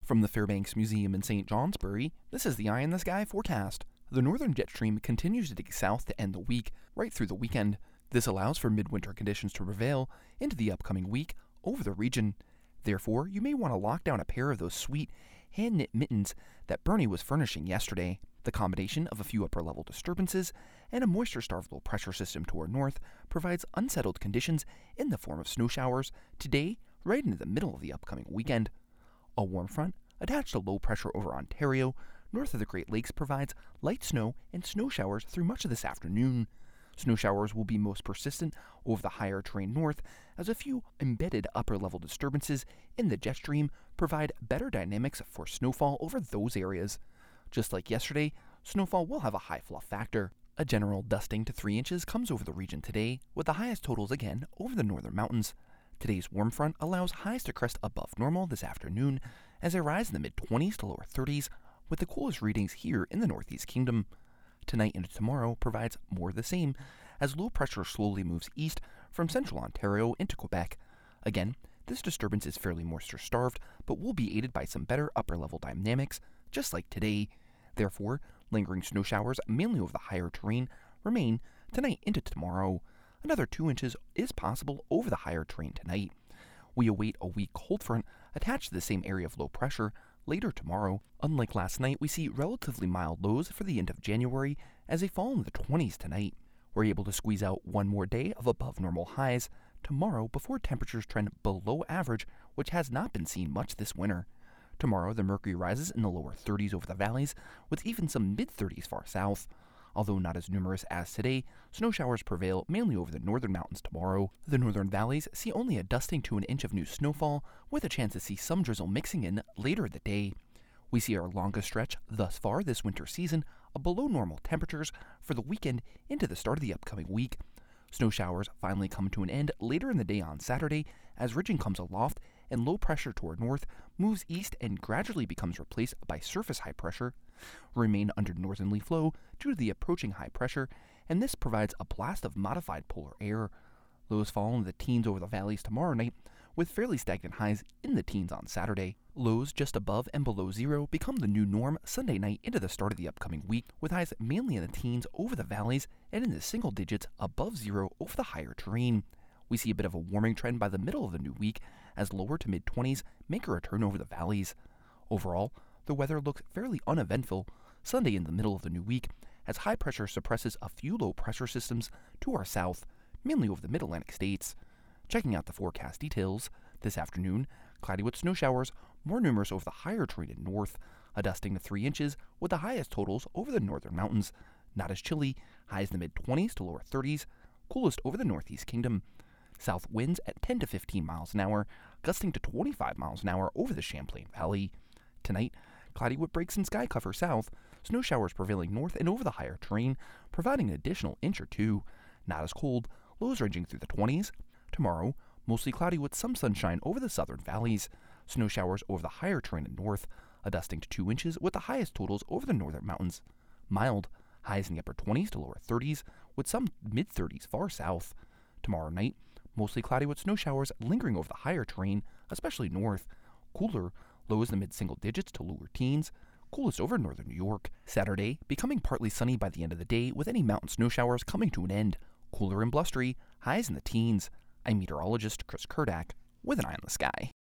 From the Fairbanks Museum in St. Johnsbury, this is the Eye in the Sky forecast. The northern jet stream continues to dig south to end the week, right through the weekend. This allows for midwinter conditions to prevail into the upcoming week over the region. Therefore, you may want to lock down a pair of those sweet, hand-knit mittens that Bernie was furnishing yesterday. The combination of a few upper-level disturbances and a moisture-starved low-pressure system to our north provides unsettled conditions in the form of snow showers today, right into the middle of the upcoming weekend. A warm front, attached to low pressure over Ontario, north of the Great Lakes, provides light snow and snow showers through much of this afternoon. Snow showers will be most persistent over the higher terrain north, as a few embedded upper-level disturbances in the jet stream provide better dynamics for snowfall over those areas. Just like yesterday, snowfall will have a high fluff factor. A general dusting to 3 inches comes over the region today, with the highest totals again over the northern mountains. Today's warm front allows highs to crest above normal this afternoon as they rise in the mid-20s to lower 30s, with the coolest readings here in the Northeast Kingdom. Tonight into tomorrow provides more of the same as low pressure slowly moves east from central Ontario into Quebec. Again, this disturbance is fairly moisture-starved, but will be aided by some better upper-level dynamics, just like today. Therefore, lingering snow showers, mainly over the higher terrain, remain tonight into tomorrow. Another 2 inches is possible over the higher terrain tonight. We await a weak cold front attached to the same area of low pressure later tomorrow. Unlike last night, we see relatively mild lows for the end of January as they fall in the 20s tonight. We're able to squeeze out one more day of above normal highs tomorrow before temperatures trend below average, which has not been seen much this winter. Tomorrow, the mercury rises in the lower 30s over the valleys, with even some mid-30s far south. Although not as numerous as today, snow showers prevail mainly over the northern mountains tomorrow. The northern valleys see only a dusting to an inch of new snowfall, with a chance to see some drizzle mixing in later in the day. We see our longest stretch thus far this winter season of below normal temperatures for the weekend into the start of the upcoming week. Snow showers finally come to an end later in the day on Saturday as ridging comes aloft and low pressure toward north moves east and gradually becomes replaced by surface high pressure. Remain under northerly flow due to the approaching high pressure, and this provides a blast of modified polar air. Lows fall in the teens over the valleys tomorrow night, with fairly stagnant highs in the teens on Saturday. Lows just above and below zero become the new norm Sunday night into the start of the upcoming week, with highs mainly in the teens over the valleys and in the single digits above zero over the higher terrain. We see a bit of a warming trend by the middle of the new week as lower to mid-20s make a return over the valleys. Overall, the weather looks fairly uneventful Sunday in the middle of the new week as high pressure suppresses a few low pressure systems to our south, mainly over the mid-Atlantic states. Checking out the forecast details, this afternoon, cloudy with snow showers, more numerous over the higher terrain in north, a dusting to 3 inches with the highest totals over the northern mountains. Not as chilly, highs in the mid-20s to lower 30s, coolest over the Northeast Kingdom. South winds at 10 to 15 miles an hour, gusting to 25 miles an hour over the Champlain Valley. Tonight, cloudy with breaks in sky cover south, snow showers prevailing north and over the higher terrain, providing an additional inch or two. Not as cold, lows ranging through the 20s. Tomorrow, mostly cloudy with some sunshine over the southern valleys. Snow showers over the higher terrain in north, a dusting to 2 inches with the highest totals over the northern mountains. Mild, highs in the upper 20s to lower 30s, with some mid-30s far south. Tomorrow night, mostly cloudy with snow showers lingering over the higher terrain, especially north. Cooler, lows in the mid-single digits to lower teens. Coolest over northern New York. Saturday, becoming partly sunny by the end of the day with any mountain snow showers coming to an end. Cooler and blustery, highs in the teens. I'm meteorologist Chris Kurdak with an Eye on the Sky.